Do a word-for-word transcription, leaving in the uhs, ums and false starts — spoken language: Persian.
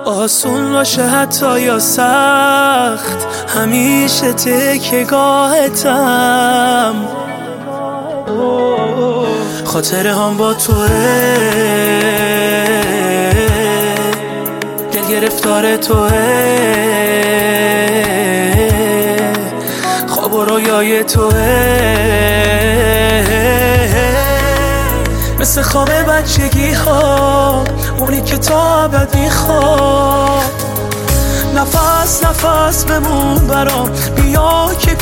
آسون باشه حتی یا سخت، همیشه تکیه‌گاهتم. خاطره هم با توه، دل گرفتار توه، خواب و رویای توه، مثل خواب بچگی ها، اونی که تا ابد میخواد. نفس نفس بمون برام، بیا که